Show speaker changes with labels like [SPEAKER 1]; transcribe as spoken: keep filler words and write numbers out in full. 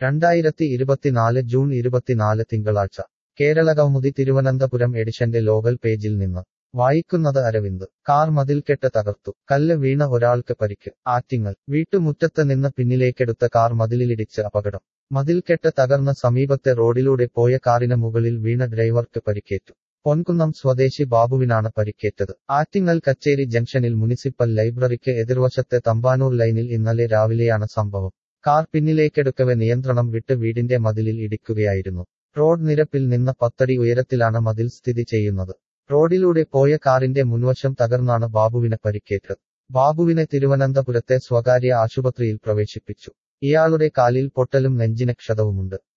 [SPEAKER 1] രണ്ടായിരത്തി ഇരുപത്തിനാല് ജൂൺ ഇരുപത്തിനാല് തിങ്കളാഴ്ച കേരളകൗമുദി തിരുവനന്തപുരം എഡിഷന്റെ ലോകൽ പേജിൽ നിന്ന് വായിക്കുന്നത് അരവിന്ദ്. കാർ മതിൽക്കെട്ട് തകർത്തു. കല്ല് വീണ ഒരാൾക്ക് പരിക്ക്. ആറ്റിങ്ങൽ. വീട്ടുമുറ്റത്ത് നിന്ന് പിന്നിലേക്കെടുത്ത കാർ മതിലിലിടിച്ച് അപകടം. മതിൽക്കെട്ട് തകർന്ന് സമീപത്തെ റോഡിലൂടെ പോയ കാറിന് മുകളിൽ വീണ ഡ്രൈവർക്ക് പരിക്കേറ്റു. പൊൻകുന്നം സ്വദേശി ബാബുവിനാണ് പരിക്കേറ്റത്. ആറ്റിങ്ങൽ കച്ചേരി ജംഗ്ഷനിൽ മുനിസിപ്പൽ ലൈബ്രറിക്ക് എതിർവശത്തെ തമ്പാനൂർ ലൈനിൽ ഇന്നലെ രാവിലെയാണ് സംഭവം. കാർ പിന്നിലേക്കെടുക്കവെ നിയന്ത്രണം വിട്ട് വീടിന്റെ മതിലിൽ ഇടിക്കുകയായിരുന്നു. റോഡ് നിരപ്പിൽ നിന്ന് പത്തടി ഉയരത്തിലാണ് മതിൽ സ്ഥിതി ചെയ്യുന്നത്. റോഡിലൂടെ പോയ കാറിന്റെ മുൻവശം തകർന്നാണ് ബാബുവിന് പരിക്കേറ്റത്. ബാബുവിനെ തിരുവനന്തപുരത്തെ സ്വകാര്യ ആശുപത്രിയിൽ പ്രവേശിപ്പിച്ചു. ഇയാളുടെ കാലിൽ പൊട്ടലും നെഞ്ചിന് ക്ഷതവുമുണ്ട്.